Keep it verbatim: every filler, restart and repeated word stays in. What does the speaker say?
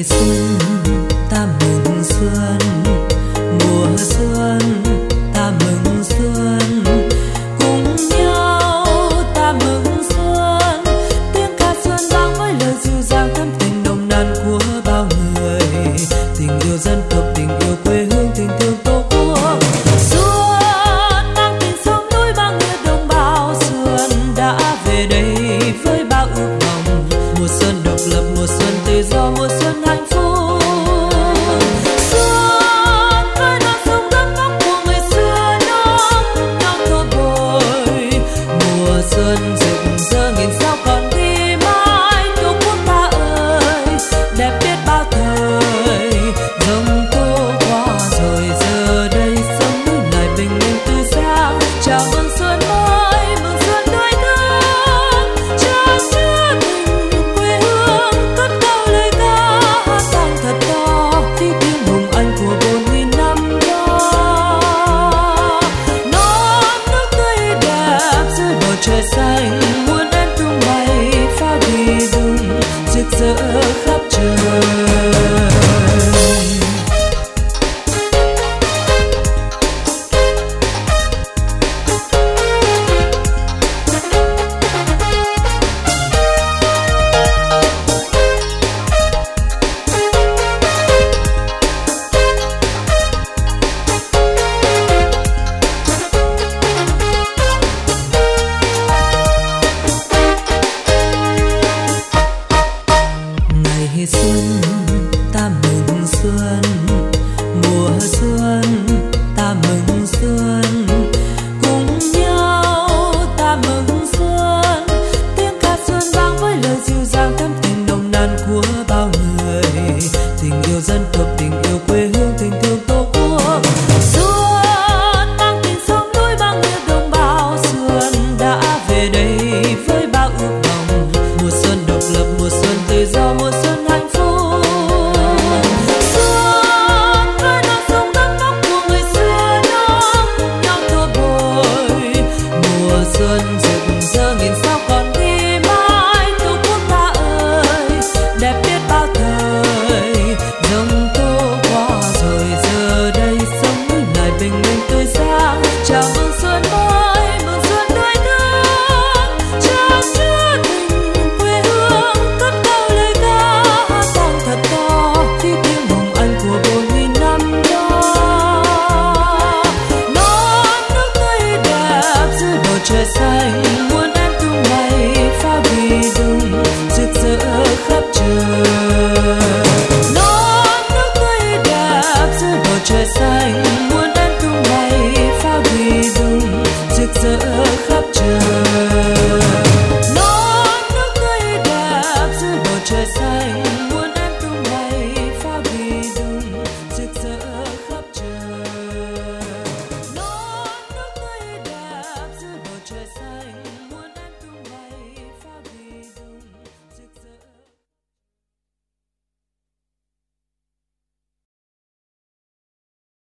xuân ta mừng xuân, mùa xuân ta mừng xuân, cùng nhau ta mừng xuân. Tiếng ca xuân vang với lời dịu dàng thắm tình nồng nàn của bao người, tình yêu dân tộc, tình yêu quê hương, tình thương tổ quốc. Xuân mang tình sông núi bao nghĩa đồng bào, xuân đã về đây với bao ước vọng. Mùa xuân độc lập, mùa xuân tự do, mùa xuân hạnh phúc. Xuân với non sông gấm vóc của người xưa nó cùng nhau thổi bồi. Mùa xuân rực rỡ nghìn sao còn ghi mãi tổ quốc ta ơi, đẹp biết bao thời. Dòng tô qua rồi giờ đây sông núi lại bình minh tươi sáng. Chào mừng xuân mới, mừng xuân tươi thắm, trao chứa tình quê hương, cất cao lời ca hát vang thật to khi tiếng hùng anh của bốn nghìn năm đó. Non nước tươi đẹp dưới bầu trời xanh, muôn em tung bay pháo đi rừng rực rỡ khắp trời. Ngày xuân ta mừng xuân, mùa xuân ta mừng xuân, cùng nhau ta mừng xuân. Tiếng ca xuân vang với lời dịu dàng thắm tình nồng nàn của bao người,